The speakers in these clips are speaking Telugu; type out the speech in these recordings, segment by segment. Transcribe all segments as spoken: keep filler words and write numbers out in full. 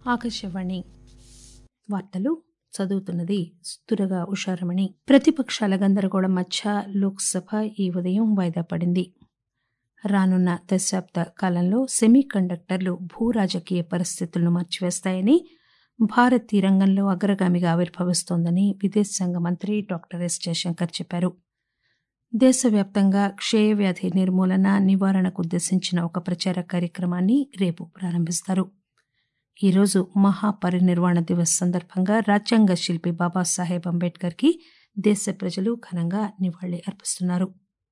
ఆకాశవాణి వార్తలు చదువుతున్నది స్తురగా ఉషారమణి. ప్రతిపక్షాల గందరగోళం మధ్య లోక్సభ ఈ ఉదయం వాయిదా పడింది. రానున్న దశాబ్ద కాలంలో సెమీ కండక్టర్లు భూ రాజకీయ పరిస్థితులను మార్చివేస్తాయని, భారత్ ఈ రంగంలో అగ్రగామిగా ఆవిర్భవిస్తోందని విదేశాంగ మంత్రి డాక్టర్ ఎస్ జయశంకర్ చెప్పారు. దేశవ్యాప్తంగా క్షయవ్యాధి నిర్మూలన, నివారణకు ఉద్దేశించిన ఒక ప్రచార కార్యక్రమాన్ని రేపు ప్రారంభిస్తారు. ఈరోజు మహాపరినిర్వాణ దివస్ సందర్భంగా రాజ్యాంగ శిల్పి బాబాసాహెబ్ అంబేద్కర్ కి దేశ ప్రజలు ఘనంగా నివాళి అర్పిస్తున్నారు.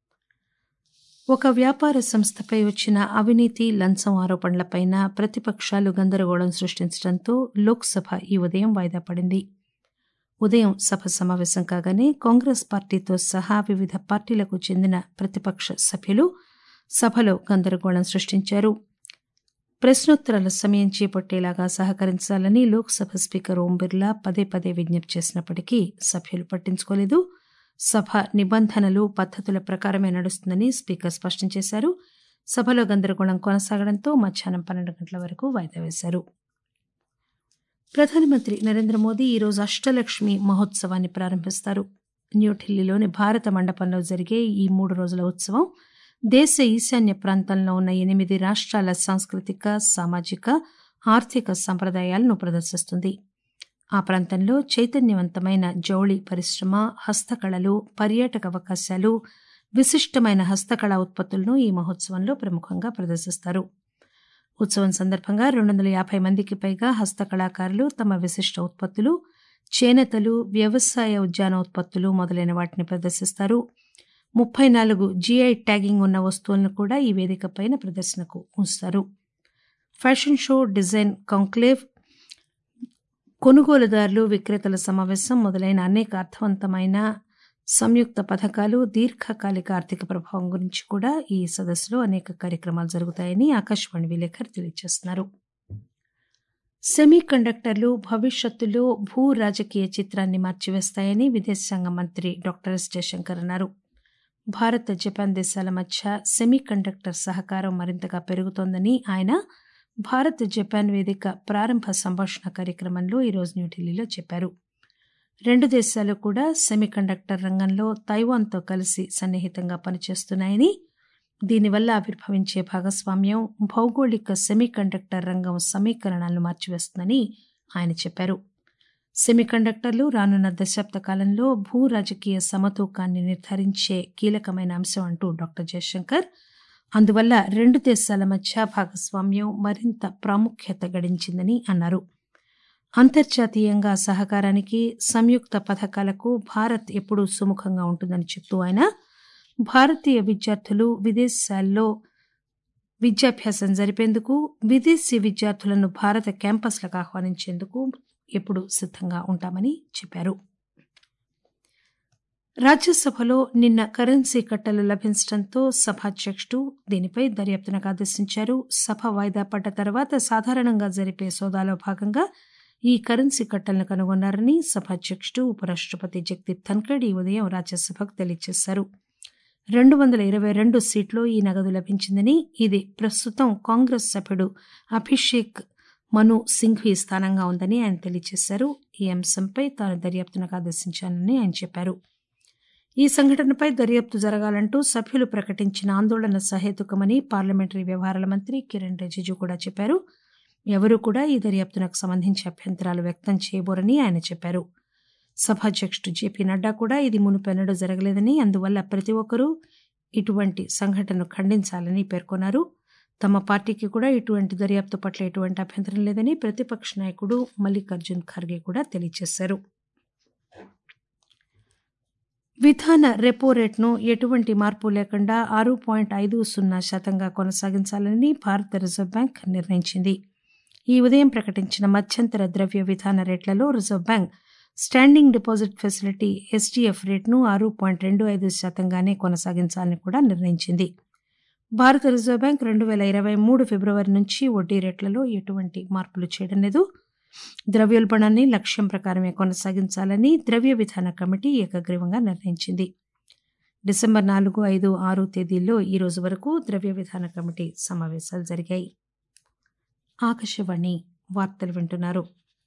ఒక వ్యాపార సంస్థపై వచ్చిన అవినీతి, లంచం ఆరోపణలపై ప్రతిపక్షాలు గందరగోళం సృష్టించడంతో లోక్సభ ఈ ఉదయం వాయిదా పడింది. ఉదయం సభ సమావేశం కాగానే కాంగ్రెస్ పార్టీతో సహా వివిధ పార్టీలకు చెందిన ప్రతిపక్ష సభ్యులు సభలో గందరగోళం సృష్టించారు. ప్రశ్నోత్తరాల సమయం చేపట్టేలాగా సహకరించాలని లోక్సభ స్పీకర్ ఓం బిర్లా పదే పదే విజ్ఞప్తి చేసినప్పటికీ సభ్యులు పట్టించుకోలేదు. సభ నిబంధనలు, పద్దతుల ప్రకారమే నడుస్తుందని స్పీకర్ స్పష్టం చేశారు. సభలో గందరగోళం కొనసాగడంతో మధ్యాహ్నం పన్నెండు గంటల వరకు వాయిదా వేశారు. ప్రధానమంత్రి నరేంద్ర మోదీ ఈరోజు అష్టలక్ష్మి మహోత్సవాన్ని ప్రారంభిస్తారు. న్యూఢిల్లీలోని భారత మండపంలో జరిగే ఈ మూడు రోజుల ఉత్సవం దేశ ఈశాన్య ప్రాంతంలో ఉన్న ఎనిమిది రాష్ట్రాల సాంస్కృతిక, సామాజిక, ఆర్థిక సంప్రదాయాలను ప్రదర్శిస్తుంది. ఆ ప్రాంతంలో చైతన్యవంతమైన జౌళి పరిశ్రమ, హస్తకళలు, పర్యాటక అవకాశాలు, విశిష్టమైన హస్తకళా ఉత్పత్తులను ఈ మహోత్సవంలో ప్రముఖంగా ప్రదర్శిస్తారు. ఉత్సవం సందర్భంగా రెండు వందల యాభై మందికి పైగా హస్తకళాకారులు తమ విశిష్ట ఉత్పత్తులు, చేనేతలు, వ్యవసాయ ఉద్యాన ఉత్పత్తులు మొదలైన వాటిని ప్రదర్శిస్తారు. ముప్పై నాలుగు జీఐ ట్యాగింగ్ ఉన్న వస్తువులను కూడా ఈ వేదికపై ప్రదర్శనకు ఉంచుతారు. ఫ్యాషన్ షో, డిజైన్ కాంక్లేవ్, కొనుగోలుదారులు, విక్రేతల సమావేశం మొదలైన అనేక అర్థవంతమైన సంయుక్త పథకాలు, దీర్ఘకాలిక ఆర్థిక ప్రభావం గురించి కూడా ఈ సదస్సులో అనేక కార్యక్రమాలు జరుగుతాయని ఆకాశవాణి విలేకరి తెలియజేస్తున్నారు. సెమీ కండక్టర్లు భవిష్యత్తులో భూ రాజకీయ చిత్రాన్ని మార్చివేస్తాయని విదేశాంగ మంత్రి డాక్టర్ ఎస్ జయశంకర్ అన్నారు. భారత్, జపాన్ దేశాల మధ్య సెమీ కండక్టర్ సహకారం మరింతగా పెరుగుతోందని ఆయన భారత్ జపాన్ వేదిక ప్రారంభ సంభాషణ కార్యక్రమంలో ఈరోజు న్యూఢిల్లీలో చెప్పారు. రెండు దేశాలు కూడా సెమీ కండక్టర్ రంగంలో తైవాన్తో కలిసి సన్నిహితంగా పనిచేస్తున్నాయని, దీనివల్ల ఆవిర్భవించే భాగస్వామ్యం భౌగోళిక సెమీ కండక్టర్ రంగం సమీకరణాలను మార్చివేస్తుందని ఆయన చెప్పారు. సెమీ కండక్టర్లు రానున్న దశాబ్ద కాలంలో భూ రాజకీయ సమతూకాన్ని నిర్ధారించే కీలకమైన అంశం అంటూ డాక్టర్ జయశంకర్, అందువల్ల రెండు దేశాల మధ్య భాగస్వామ్యం మరింత ప్రాముఖ్యత గడించిందని అన్నారు. అంతర్జాతీయంగా సహకారానికి, సంయుక్త పథకాలకు భారత్ ఎప్పుడూ సుముఖంగా ఉంటుందని చెప్తూ ఆయన భారతీయ విద్యార్థులు విదేశాల్లో విద్యాభ్యాసం జరిపేందుకు, విదేశీ విద్యార్థులను భారత క్యాంపస్లకు ఆహ్వానించేందుకు ఎప్పుడు సిద్ధంగా ఉంటామని చెప్పారు. రాజ్యసభలో నిన్న కరెన్సీ కట్టలు లభించడంతో సభాధ్యక్షుడు దీనిపై దర్యాప్తునకు ఆదేశించారు. సభ వాయిదా పడ్డ తర్వాత సాధారణంగా జరిపే సోదాలో భాగంగా ఈ కరెన్సీ కట్టలను కనుగొన్నారని సభాధ్యక్షుడు ఉపరాష్టపతి జగదీప్ ధన్కడ్ ఈ ఉదయం రాజ్యసభకు తెలియజేశారు. రెండు వందల ఇరవై రెండు సీట్లో ఈ నగదు లభించిందని, ఇది ప్రస్తుతం కాంగ్రెస్ సభ్యుడు అభిషేక్ మను సింఘ్వి స్థానంగా ఉందని ఆయన తెలియజేశారు. ఈ అంశంపై తాను దర్యాప్తునకు ఆదేశించానని ఆయన చెప్పారు. ఈ సంఘటనపై దర్యాప్తు జరగాలంటూ సభ్యులు ప్రకటించిన ఆందోళన సహేతుకమని పార్లమెంటరీ వ్యవహారాల మంత్రి కిరణ్ రిజిజు కూడా చెప్పారు. ఎవరూ కూడా ఈ దర్యాప్తునకు సంబంధించి అభ్యంతరాలు వ్యక్తం చేయబోరని ఆయన చెప్పారు. సభాధ్యక్షుడు జేపీ నడ్డా కూడా ఇది మునుపెన్నడూ జరగలేదని, అందువల్ల ప్రతి ఒక్కరూ ఇటువంటి సంఘటనను ఖండించాలని పేర్కొన్నారు. తమ పార్టీకి కూడా ఇటువంటి దర్యాప్తు పట్ల ఎటువంటి అభ్యంతరం లేదని ప్రతిపక్ష నాయకుడు మల్లికార్జున్ ఖర్గే కూడా తెలియజేశారు. విధాన రెపో రేటును ఎటువంటి మార్పు లేకుండా ఆరు పాయింట్ ఐదు సున్నా శాతంగా కొనసాగించాలని భారత రిజర్వ్ బ్యాంక్ నిర్ణయించింది. ఈ ఉదయం ప్రకటించిన మధ్యంతర ద్రవ్య విధాన రేట్లలో reserve bank standing deposit facility SDF రేటును ఆరు పాయింట్ రెండు ఐదు శాతంగానే కొనసాగించాలని కూడా నిర్ణయించింది. భారత రిజర్వ్ బ్యాంక్ రెండు వేల ఇరవై మూడు ఫిబ్రవరి నుంచి వడ్డీ రేట్లలో ఎటువంటి మార్పులు చేయడం లేదు. ద్రవ్యోల్బణాన్ని లక్ష్యం ప్రకారమే కొనసాగించాలని ద్రవ్య విధాన కమిటీ ఏకగ్రీవంగా నిర్ణయించింది. డిసెంబర్ నాలుగు, ఐదు, ఆరు తేదీల్లో ఈ రోజు వరకు ద్రవ్య విధాన కమిటీ సమావేశాలు జరిగాయి. ఆకాశవాణి వార్తలు వింటున్నారు.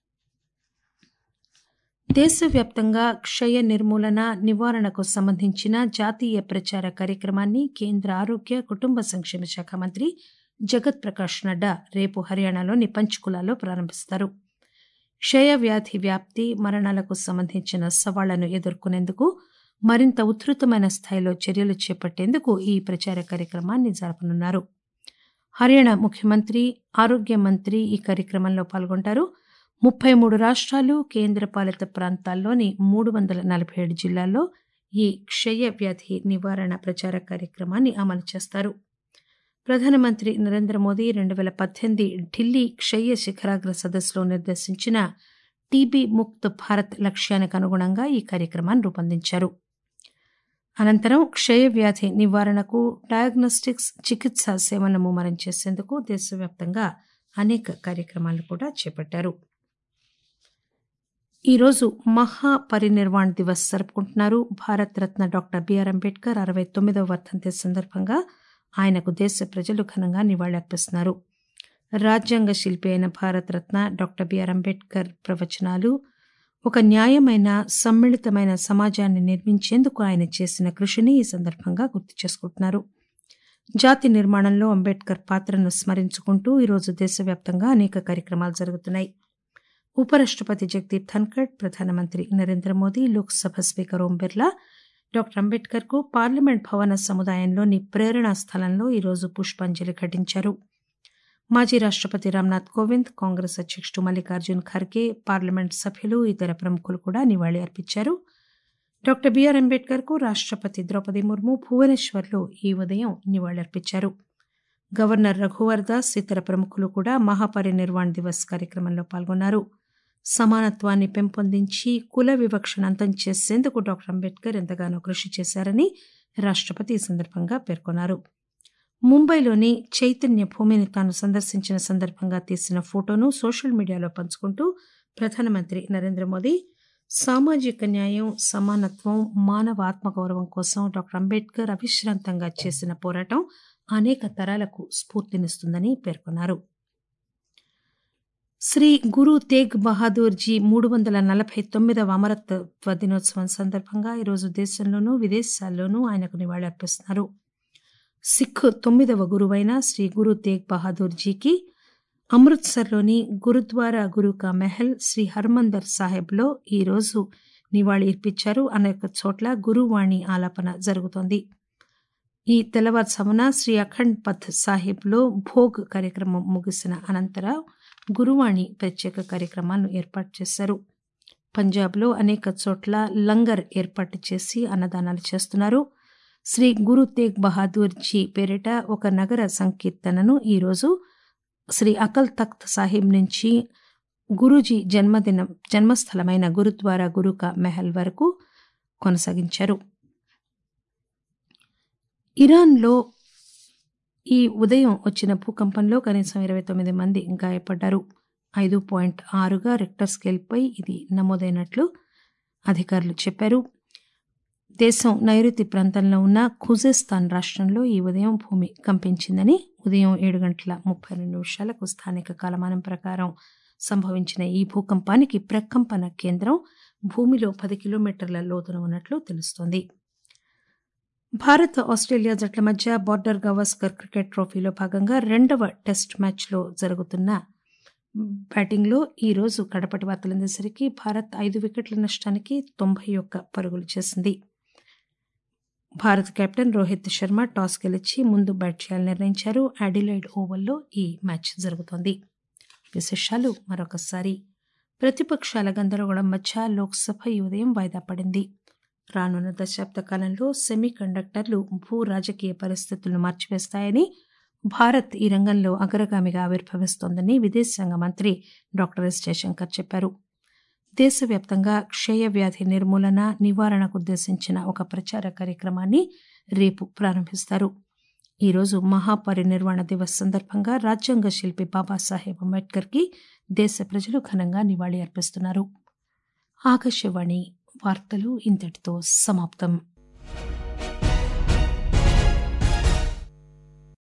దేశవ్యాప్తంగా క్షయ నిర్మూలన, నివారణకు సంబంధించిన జాతీయ ప్రచార కార్యక్రమాన్ని కేంద్ర ఆరోగ్య, కుటుంబ సంక్షేమ శాఖ మంత్రి జగత్ ప్రకాష్ నడ్డా రేపు హర్యానాలోని పంచ్కులాలో ప్రారంభిస్తారు. క్షయ వ్యాధి వ్యాప్తి, మరణాలకు సంబంధించిన సవాళ్లను ఎదుర్కొనేందుకు మరింత ఉధృతమైన స్థాయిలో చర్యలు చేపట్టేందుకు ఈ ప్రచార కార్యక్రమాన్ని జరపనున్నారు. హర్యానా ముఖ్యమంత్రి, ఆరోగ్య మంత్రి ఈ కార్యక్రమంలో పాల్గొంటారు. ముప్పై మూడు రాష్ట్రాలు, కేంద్రపాలిత ప్రాంతాల్లోని మూడు వందల నలభై ఏడు జిల్లాల్లో ఈ క్షయ వ్యాధి నివారణ ప్రచార కార్యక్రమాన్ని అమలు చేస్తారు. ప్రధానమంత్రి నరేంద్ర మోదీ రెండు పేల పద్దెనిమిది ఢిల్లీ క్షయ శిఖరాగ్ర సదస్సులో నిర్దేశించిన టీబీ ముక్త్ భారత్ లక్ష్యానికి అనుగుణంగా ఈ కార్యక్రమాన్ని రూపొందించారు. అనంతరం క్షయ వ్యాధి నివారణకు డయాగ్నోస్టిక్స్, చికిత్సా సేవలను ముమ్మరం చేసేందుకు దేశవ్యాప్తంగా అనేక కార్యక్రమాలు కూడా చేపట్టారు. ఈరోజు మహాపరినిర్వాణ్ దివస్ జరుపుకుంటున్నారు. భారత రత్న డాక్టర్ బిఆర్ అంబేద్కర్ అరవై తొమ్మిదవ వర్ధంతి సందర్భంగా ఆయనకు దేశ ప్రజలు ఘనంగా నివాళులర్పిస్తున్నారు. రాజ్యాంగ శిల్పి అయిన భారత రత్న డాక్టర్ బిఆర్ అంబేద్కర్ ప్రవచనాలు ఒక న్యాయమైన, సమ్మిళితమైన సమాజాన్ని నిర్మించేందుకు ఆయన చేసిన కృషిని ఈ సందర్భంగా గుర్తు చేసుకుంటున్నారు. జాతి నిర్మాణంలో అంబేద్కర్ పాత్రను స్మరించుకుంటూ ఈరోజు దేశవ్యాప్తంగా అనేక కార్యక్రమాలు జరుగుతున్నాయి. ఉపరాష్టపతి జగదీప్ ధన్కర్, ప్రధానమంత్రి నరేంద్ర మోదీ, లోక్సభ స్పీకర్ ఓం బిర్లా డాక్టర్ అంబేద్కర్ కు పార్లమెంట్ భవన సముదాయంలోని ప్రేరణా స్థలంలో ఈరోజు పుష్పాంజలి ఘటించారు. మాజీ రాష్టపతి రామ్నాథ్ కోవింద్, కాంగ్రెస్ అధ్యకుడు మల్లికార్జున్ ఖర్గే, పార్లమెంట్ సభ్యులు, ఇతర ప్రముఖులు కూడా నివాళి అర్పించారు. డాక్టర్ బిఆర్ అంబేద్కర్ కు రాష్టపతి ద్రౌపది ముర్ము భువనేశ్వర్లో ఈ ఉదయం నివాళులర్పించారు. గవర్నర్ రఘువర్ దాస్, ఇతర ప్రముఖులు కూడా మహాపరినిర్వాణ్ దివస్ కార్యక్రమంలో పాల్గొన్నారు. సమానత్వాన్ని పెంపొందించి కుల వివక్షను అంతం చేసేందుకు డాక్టర్ అంబేద్కర్ ఎంతగానో కృషి చేశారని రాష్టపతి ఈ సందర్భంగా పేర్కొన్నారు. ముంబైలోని చైతన్య భూమిని తాను సందర్శించిన సందర్భంగా తీసిన ఫోటోను సోషల్ మీడియాలో పంచుకుంటూ ప్రధానమంత్రి నరేంద్ర మోదీ సామాజిక న్యాయం, సమానత్వం, మానవ ఆత్మగౌరవం కోసం డాక్టర్ అంబేద్కర్ అవిశ్రాంతంగా చేసిన పోరాటం అనేక తరాలకు స్ఫూర్తినిస్తుందని పేర్కొన్నారు. శ్రీ గురు తేగ్ బహాదూర్ జీ మూడు వందల నలభై తొమ్మిదవ అమరత్వ దినోత్సవం సందర్భంగా ఈరోజు దేశంలోనూ విదేశాల్లోనూ ఆయనకు నివాళులర్పిస్తున్నారు. సిక్ తొమ్మిదవ గురువైన శ్రీ గురు తేగ్ బహాదూర్ జీకి అమృత్సర్లోని గురుద్వారా గురు కా మెహల్, శ్రీ హర్మందర్ సాహెబ్లో ఈరోజు నివాళి అర్పించారు. అనేక చోట్ల గురువాణి ఆలాపన జరుగుతోంది. ఈ తెల్లవారుజామున శ్రీ అఖండ్ పథ్ సాహిబ్లో భోగ్ కార్యక్రమం ముగిసిన అనంతరం గురువాణి ప్రత్యేక కార్యక్రమాలను ఏర్పాటు చేశారు. పంజాబ్లో అనేక చోట్ల లంగర్ ఏర్పాటు చేసి అన్నదానాలు చేస్తున్నారు. శ్రీ గురు తేగ్ బహాదూర్ జీ పేరిట ఒక నగర సంకీర్తనను ఈరోజు శ్రీ అకల్ తఖ్త్ సాహిబ్ నుంచి గురూజీ జన్మదిన జన్మస్థలమైన గురుద్వారా గురు కా మెహల్ వరకు కొనసాగించారు. ఇరాన్లో ఈ ఉదయం వచ్చిన భూకంపంలో కనీసం ఇరవై తొమ్మిది మంది గాయపడ్డారు. ఐదు పాయింట్ ఆరుగా రిక్టర్ స్కేల్పై ఇది నమోదైనట్లు అధికారులు చెప్పారు. దేశం నైరుతి ప్రాంతంలో ఉన్న ఖుజేస్తాన్ రాష్ట్రంలో ఈ ఉదయం భూమి కంపించిందని ఉదయం ఏడు గంటల ముప్పై రెండు నిమిషాలకు స్థానిక కాలమానం ప్రకారం సంభవించిన ఈ భూకంపానికి ప్రకంపన కేంద్రం భూమిలో పది కిలోమీటర్ల లోతున ఉన్నట్లు తెలుస్తోంది. భారత్, ఆస్ట్రేలియా జట్ల మధ్య బార్డర్ గవాస్కర్ క్రికెట్ ట్రోఫీలో భాగంగా రెండవ టెస్ట్ మ్యాచ్లో జరుగుతున్న బ్యాటింగ్లో ఈరోజు కడపటి వార్తలు అందేసరికి భారత్ ఐదు వికెట్ల నష్టానికి తొంభై ఒక్క పరుగులు చేసింది. భారత కెప్టెన్ రోహిత్ శర్మ టాస్ గెలిచి ముందు బ్యాట్ చేయాలని నిర్ణయించారు. అడిలైడ్ ఓవల్లో ఈ మ్యాచ్ జరుగుతోంది. విశేషాలు మరొకసారి. ప్రతిపక్షాల గందరగోళం మధ్య లోక్సభ ఈ ఉదయం వాయిదా పడింది. రానున్న దశాబ్ద కాలంలో సెమీ కండక్టర్లు భూ రాజకీయ పరిస్థితులను మార్చివేస్తాయని, భారత్ ఈ రంగంలో అగ్రగామిగా ఆవిర్భవిస్తోందని విదేశాంగ మంత్రి డాక్టర్ ఎస్ జయశంకర్ చెప్పారు. దేశవ్యాప్తంగా క్షయ వ్యాధి నిర్మూలన, నివారణకు ఉద్దేశించిన ఒక ప్రచార కార్యక్రమాన్ని రేపు ప్రారంభిస్తారు. ఈరోజు మహాపరినిర్వాణ దివస్ సందర్భంగా రాజ్యాంగ శిల్పి బాబాసాహెబ్ అంబేద్కర్ కి దేశ ప్రజలు ఘనంగా నివాళి అర్పిస్తున్నారు. ఆకాశవాణి వార్తలు ఇంతటితో సమాప్తం.